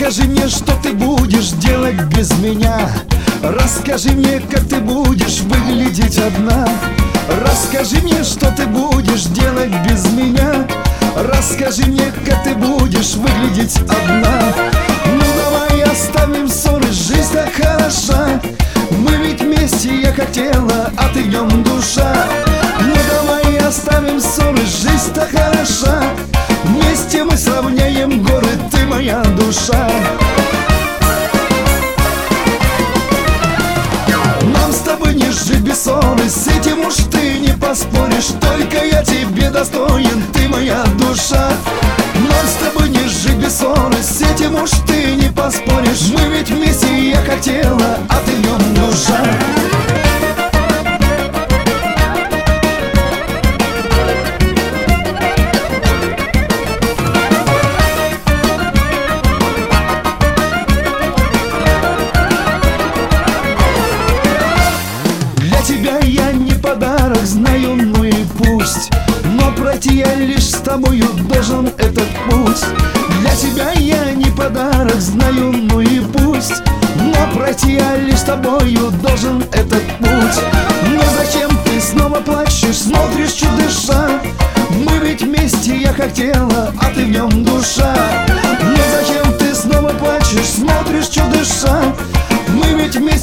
Расскажи мне, что ты будешь делать без меня. Расскажи мне, как ты будешь выглядеть одна. Расскажи мне, что ты будешь делать без меня. Расскажи мне, как ты будешь выглядеть одна. Ну давай оставим ссоры, жизнь так хороша. Мы ведь вместе, я как тело, а ты в нем душа. Ну давай оставим ссоры, жизнь так хороша. Вместе мы сравняем горы, ты моя душа. Нам с тобой не жить без ссоры, с этим уж ты не поспоришь. Только я тебе достоин, ты моя душа. Нам с тобой не жить без ссоры, с этим уж ты не поспоришь. Мы ведь вместе, я как тело, а ты в нем душа. Тебя я не подарок, знаю, ну и пусть. Но пройти я лишь с тобою должен этот путь. Для тебя я не подарок, знаю, ну и пусть. Но пройти я лишь с тобою должен этот путь. Но зачем ты снова плачешь, смотришь, чудыша? Мы ведь вместе, я как тело, а ты в нем душа. Но зачем ты снова плачешь, смотришь, чудыша? Мы ведь вместе.